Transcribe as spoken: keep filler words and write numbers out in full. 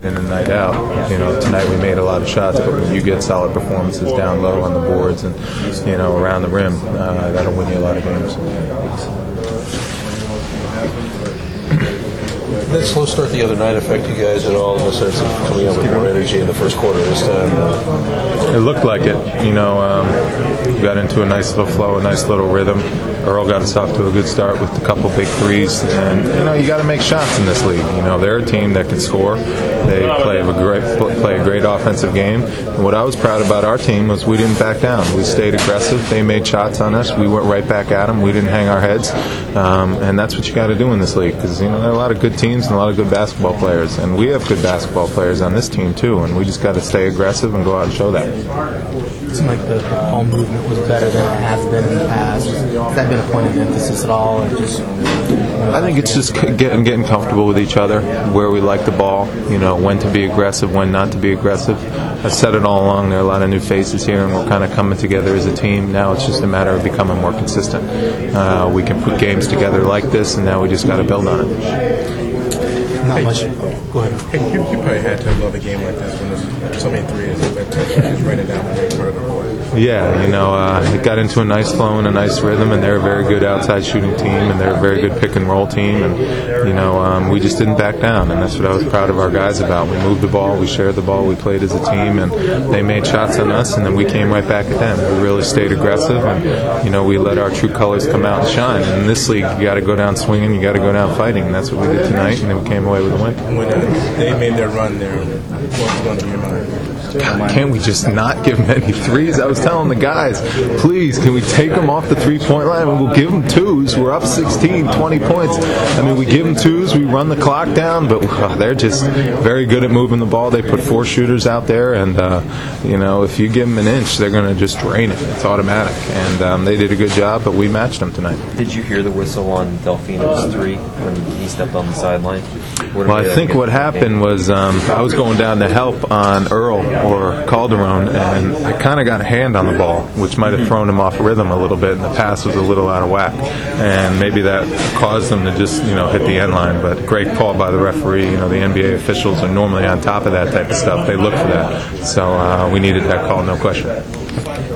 In a night out, you know, tonight we made a lot of shots, but when you get solid performances down low on the boards and, you know, around the rim, uh, that'll win you a lot of games. Did that slow start the other night affect you guys at all in the sense of coming up with more energy in the first quarter this time? It looked like it. You know, um, we got into a nice little flow, a nice little rhythm. Earl got us off to a good start with a couple big threes, and you know you got to make shots in this league. You know they're a team that can score. They play a great play a great offensive game. And what I was proud about our team was we didn't back down. We stayed aggressive. They made shots on us. We went right back at them. We didn't hang our heads, um, and that's what you got to do in this league because you know there are a lot of good teams and a lot of good basketball players, and we have good basketball players on this team too. And we just got to stay aggressive and go out and show that. It seemed like the ball movement was better than it has been in the past. Has that been a point of emphasis at all? Or just, you know, I think it's just getting getting comfortable with each other, where we like the ball, you know, when to be aggressive, when not to be aggressive. I've said it all along, there are a lot of new faces here, and we're kind of coming together as a team. Now it's just a matter of becoming more consistent. Uh, we can put games together like this, and now we just got to build on it. Not much. Go ahead. Hey, you, you probably had to love a game like this when there's so many threes, but just run it down when you're part of the board. Yeah, you know, uh, it got into a nice flow and a nice rhythm, and they're a very good outside shooting team, and they're a very good pick and roll team, and you know, um, we just didn't back down, and that's what I was proud of our guys about. We moved the ball, we shared the ball, we played as a team, and they made shots on us, and then we came right back at them. We really stayed aggressive, and you know, we let our true colors come out and shine. And in this league, you got to go down swinging, you got to go down fighting, and that's what we did tonight, and then we came away with a win. When uh, they made their run there, what was going to be your mind? God, can't we just not give them any threes? I was telling the guys, please, can we take them off the three-point line? We'll give them twos. We're up sixteen, twenty points. I mean, we give them twos, we run the clock down, but uh, they're just very good at moving the ball. They put four shooters out there, and, uh, you know, if you give them an inch, they're going to just drain it. It's automatic. And um, they did a good job, but we matched them tonight. Did you hear the whistle on Delfino's three when he stepped on the sideline? Well, I think what happened was um, I was going down to help on Earl or Calderon, and I kind of got a hand on the ball, which might have thrown him off rhythm a little bit, and the pass was a little out of whack, and maybe that caused them to just, you know, hit the end line. But great call by the referee. You know, the N B A officials are normally on top of that type of stuff. They look for that, so uh, we needed that call, no question.